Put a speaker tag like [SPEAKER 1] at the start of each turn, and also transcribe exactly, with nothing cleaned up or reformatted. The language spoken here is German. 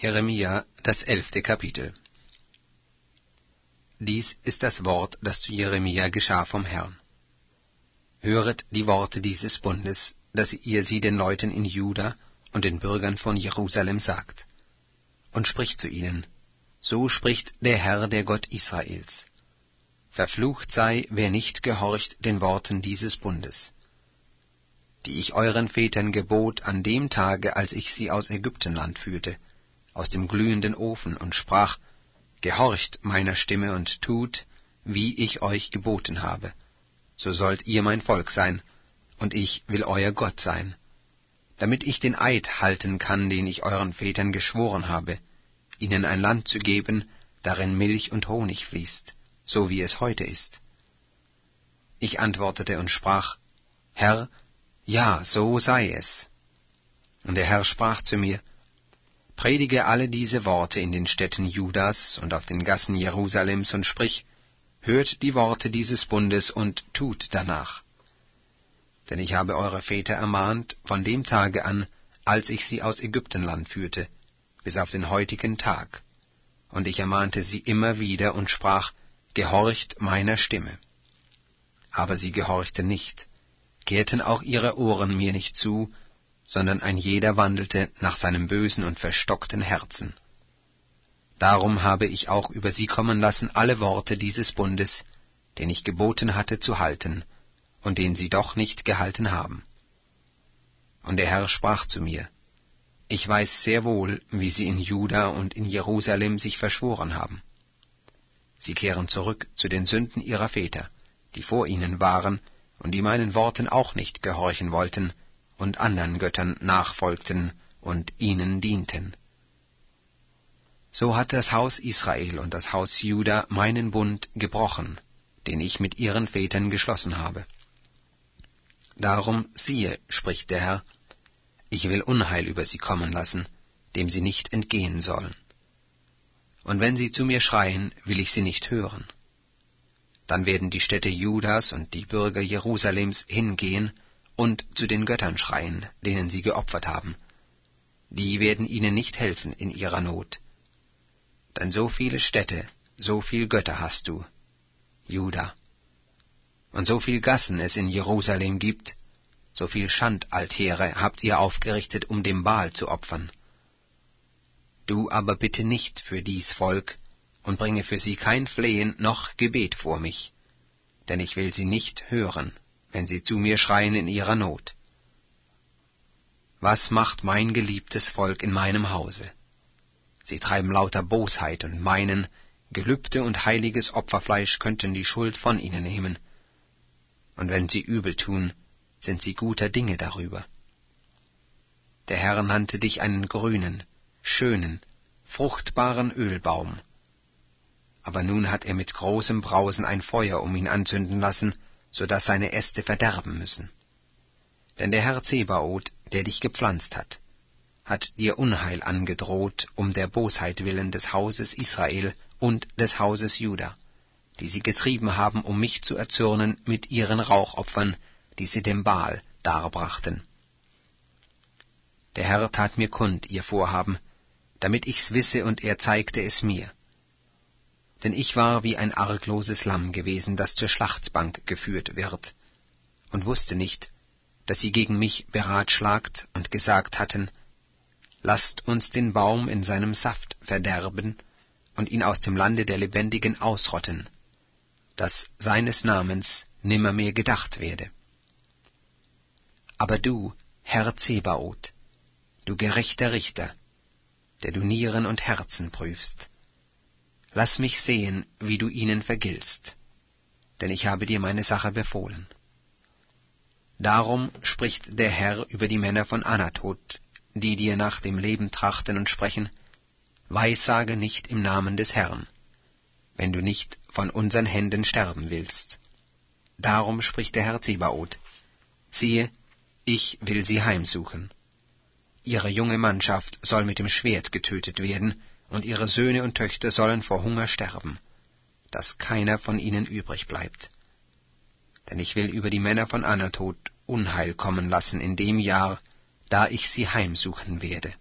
[SPEAKER 1] Jeremia, das elfte Kapitel. Dies ist das Wort, das zu Jeremia geschah vom Herrn. Höret die Worte dieses Bundes, dass ihr sie den Leuten in Juda und den Bürgern von Jerusalem sagt. Und spricht zu ihnen, so spricht der Herr, der Gott Israels. Verflucht sei, wer nicht gehorcht den Worten dieses Bundes, die ich euren Vätern gebot an dem Tage, als ich sie aus Ägyptenland führte, aus dem glühenden Ofen, und sprach, Gehorcht meiner Stimme und tut, wie ich euch geboten habe, so sollt ihr mein Volk sein, und ich will euer Gott sein, damit ich den Eid halten kann, den ich euren Vätern geschworen habe, ihnen ein Land zu geben, darin Milch und Honig fließt, so wie es heute ist. Ich antwortete und sprach, Herr, ja, so sei es. Und der Herr sprach zu mir, Predige alle diese Worte in den Städten Judas und auf den Gassen Jerusalems und sprich, hört die Worte dieses Bundes und tut danach. Denn ich habe eure Väter ermahnt von dem Tage an, als ich sie aus Ägyptenland führte, bis auf den heutigen Tag. Und ich ermahnte sie immer wieder und sprach, Gehorcht meiner Stimme. Aber sie gehorchten nicht, kehrten auch ihre Ohren mir nicht zu, sondern ein jeder wandelte nach seinem bösen und verstockten Herzen. Darum habe ich auch über sie kommen lassen alle Worte dieses Bundes, den ich geboten hatte zu halten, und den sie doch nicht gehalten haben. Und der Herr sprach zu mir, Ich weiß sehr wohl, wie sie in Juda und in Jerusalem sich verschworen haben. Sie kehren zurück zu den Sünden ihrer Väter, die vor ihnen waren, und die meinen Worten auch nicht gehorchen wollten, und andern Göttern nachfolgten und ihnen dienten. So hat das Haus Israel und das Haus Juda meinen Bund gebrochen, den ich mit ihren Vätern geschlossen habe. Darum siehe, spricht der Herr, ich will Unheil über sie kommen lassen, dem sie nicht entgehen sollen. Und wenn sie zu mir schreien, will ich sie nicht hören. Dann werden die Städte Judas und die Bürger Jerusalems hingehen und zu den Göttern schreien, denen sie geopfert haben. Die werden ihnen nicht helfen in ihrer Not. Denn so viele Städte, so viel Götter hast du, Juda. Und so viel Gassen es in Jerusalem gibt, so viel Schandaltäre habt ihr aufgerichtet, um dem Baal zu opfern. Du aber bitte nicht für dies Volk, und bringe für sie kein Flehen noch Gebet vor mich, denn ich will sie nicht hören, wenn sie zu mir schreien in ihrer Not. Was macht mein geliebtes Volk in meinem Hause? Sie treiben lauter Bosheit und meinen, Gelübde und heiliges Opferfleisch könnten die Schuld von ihnen nehmen. Und wenn sie übel tun, sind sie guter Dinge darüber. Der Herr nannte dich einen grünen, schönen, fruchtbaren Ölbaum. Aber nun hat er mit großem Brausen ein Feuer um ihn anzünden lassen, so dass seine Äste verderben müssen. Denn der Herr Zebaoth, der dich gepflanzt hat, hat dir Unheil angedroht, um der Bosheit willen des Hauses Israel und des Hauses Juda, die sie getrieben haben, um mich zu erzürnen mit ihren Rauchopfern, die sie dem Baal darbrachten. Der Herr tat mir kund ihr Vorhaben, damit ich's wisse, und er zeigte es mir. Denn ich war wie ein argloses Lamm gewesen, das zur Schlachtbank geführt wird, und wusste nicht, dass sie gegen mich beratschlagt und gesagt hatten, lasst uns den Baum in seinem Saft verderben und ihn aus dem Lande der Lebendigen ausrotten, dass seines Namens nimmermehr gedacht werde. Aber du, Herr Zebaoth, du gerechter Richter, der du Nieren und Herzen prüfst, lass mich sehen, wie du ihnen vergiltst, denn ich habe dir meine Sache befohlen. Darum spricht der Herr über die Männer von Anatot, die dir nach dem Leben trachten und sprechen, Weissage nicht im Namen des Herrn, wenn du nicht von unseren Händen sterben willst. Darum spricht der Herr Zebaoth, siehe, ich will sie heimsuchen. Ihre junge Mannschaft soll mit dem Schwert getötet werden, und ihre Söhne und Töchter sollen vor Hunger sterben, dass keiner von ihnen übrig bleibt. Denn ich will über die Männer von Anatot Unheil kommen lassen in dem Jahr, da ich sie heimsuchen werde.